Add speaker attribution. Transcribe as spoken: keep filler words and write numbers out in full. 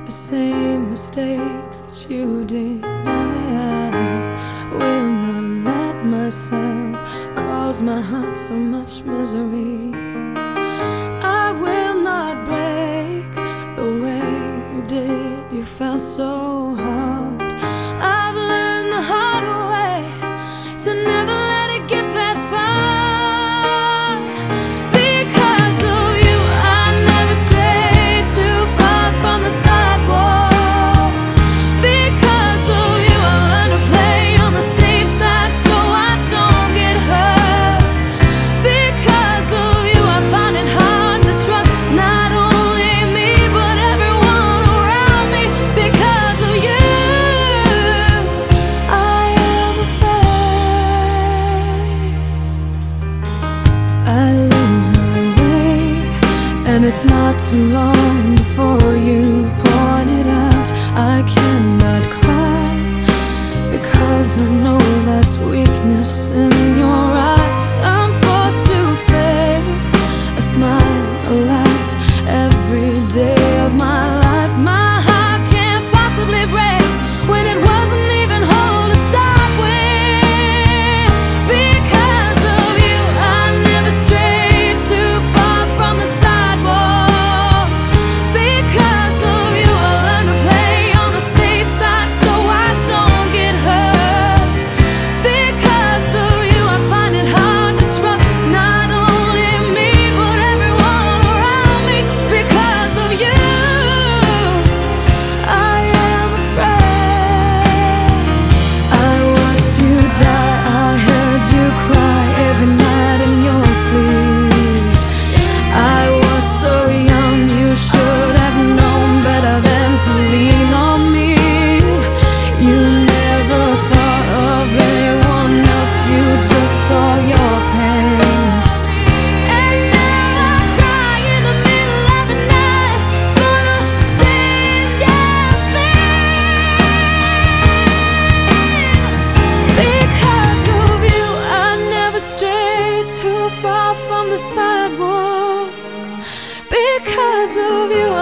Speaker 1: the same mistakes that you did. I will not let myself cause my heart so much misery. I will not break the way you did. You felt so hard. I've learned the hard way to never let it get that far. Because of you, I never strayed too far from the sidewalk. Because of you, I learned to play on the safe side so I don't get hurt. Because of you, I find it hard to trust not only me but everyone around me. Because of you, I am afraid I lose my way, and it's not too long before you point it out. I cannot cry because I know that's weakness in your eyes. I'm forced to fake a smile, a laugh every day of my life. My heart can't possibly break when it wasn't even whole to start with. Because of you, I never strayed too far from the sidewalk. Because of you, I learned to play on the safe side so I don't get hurt. Because of you, I find it hard to trust not only me but everyone around me. Because of you, I am afraid. I watched you die, I heard you cry every night in your sleep. I was so young, you should have known better than to lean on me. You never thought of anyone else, you just saw your pain. And now I cry in the middle of the night for the same damn thing. Because of you, I never strayed too far from the sidewalk. Because of you,